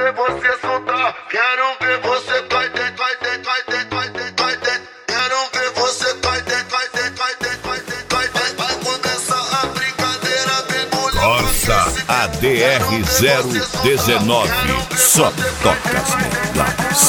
ver você soltar, quero ver você cai dentro, cai dentro, cai dentro, cai dentro, cai dentro. Quero ver você cai dentro, cai dentro, cai dentro, cai dentro, cai dentro. Vai começar a brincadeira, vem mulher. Corsa ADR019, só toca as melhores.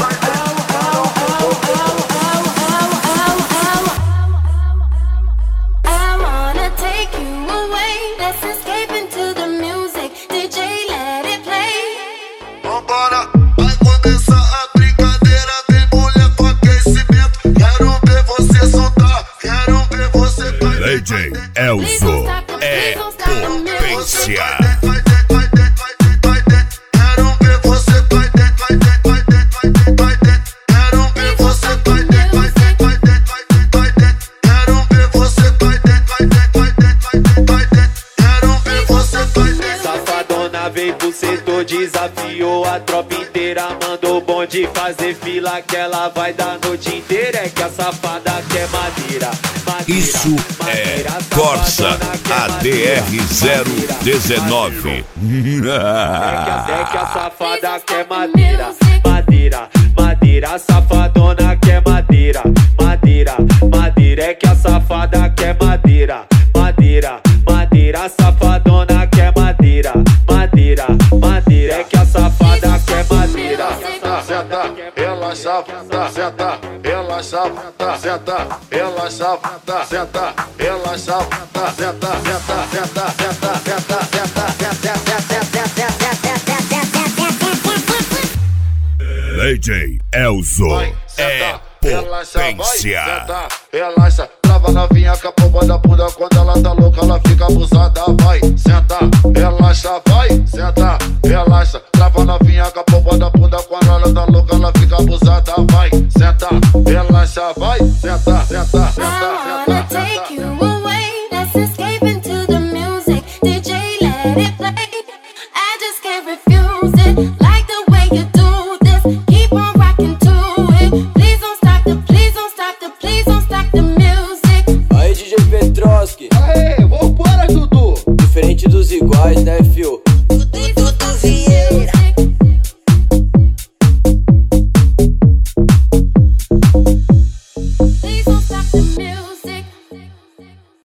DJ Elzo é potência. Quero ver você cai dentro, cai dentro, cai dentro, cai dentro, cai dentro. Quero ver você cai dentro, cai dentro, cai dentro, cai dentro, cai dentro. Quero ver você cai dentro, cai dentro, cai dentro, cai dentro, cai dentro. Quero ver você cai dentro. Safadona veio pro setor, desafiou a tropa inteira. Mandou o bonde fazer fila que ela vai dar a noite inteira. É que a safada quer madeira. Isso é Corsa ADR019. É que a safada quer madeira, madeira, madeira. A safadona quer madeira, madeira, madeira. É que a safada quer madeira, madeira, madeira. A safadona quer madeira, madeira, madeira. É que a safada quer madeira. Senta, relaxa, senta, relaxa, senta, relaxa, senta, relaxa, senta, senta, senta, senta, senta, DJ Elzo é potência. Relaxa, trava novinha com a pomba da bunda. Quando ela tá louca, ela fica abusada. Vai, senta, relaxa, vai, senta, relaxa. Trava novinha com a pomba da bunda. Quando ela tá louca, ela fica abusada. Vai, senta, relaxa, vai, senta, senta, senta, senta, senta. Aê, vambora, Dudu. Diferente dos iguais, né, fio?